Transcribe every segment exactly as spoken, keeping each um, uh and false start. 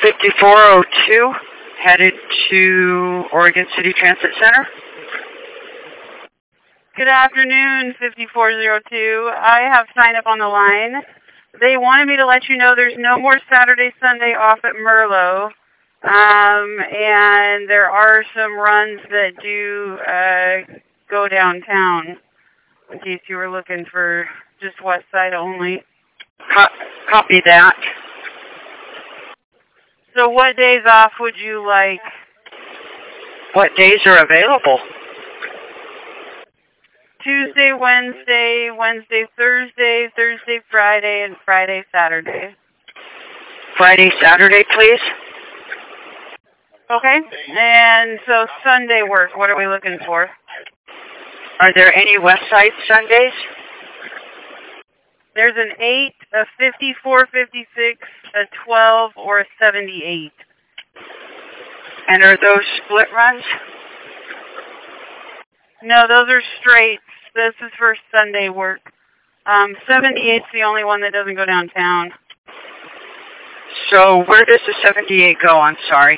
fifty-four oh two, headed to Oregon City Transit Center. Good afternoon, fifty-four oh two. I have signed up on the line. They wanted me to let you know there's no more Saturday, Sunday off at Merlot. Um, and there are some runs that do uh, go downtown, in case you were looking for just west side only. Co copy that. So what days off would you like? What days are available? Tuesday, Wednesday, Wednesday, Thursday, Thursday, Friday, and Friday, Saturday. Friday, Saturday, please. Okay. And so Sunday work, what are we looking for? Are there any West Side Sundays? There's an eight, a fifty-four fifty-six, a twelve, or a seventy-eight. And are those split runs? No, those are straights. This is for Sunday work. Um, seventy-eight's the only one that doesn't go downtown. So where does the seventy-eight go? I'm sorry.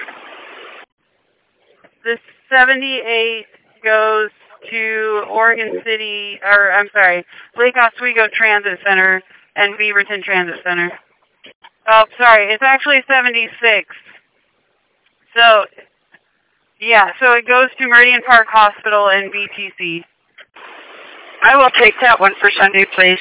The seventy-eight goes to Oregon City, or I'm sorry, Lake Oswego Transit Center and Beaverton Transit Center. Oh, sorry, it's actually seventy-six. So, yeah, so it goes to Meridian Park Hospital and B T C. I will take that one for Sunday, please.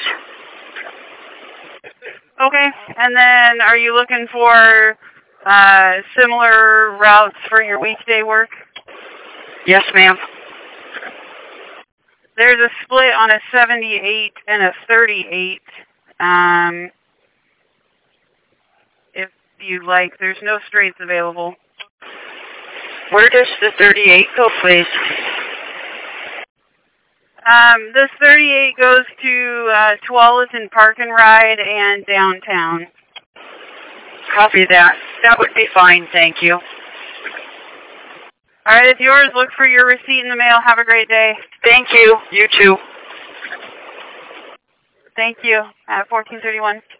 Okay, and then are you looking for uh, similar routes for your weekday work? Yes, ma'am. There's a split on a seventy-eight and a thirty-eight. Um, if you like, there's no straights available. Where does the thirty-eight go, please? Um, this thirty-eight goes to uh, Tualatin Park and Ride and downtown. Copy that. That would be fine, thank you. All right, it's yours. Look for your receipt in the mail. Have a great day. Thank you. You too. Thank you. At fourteen thirty-one.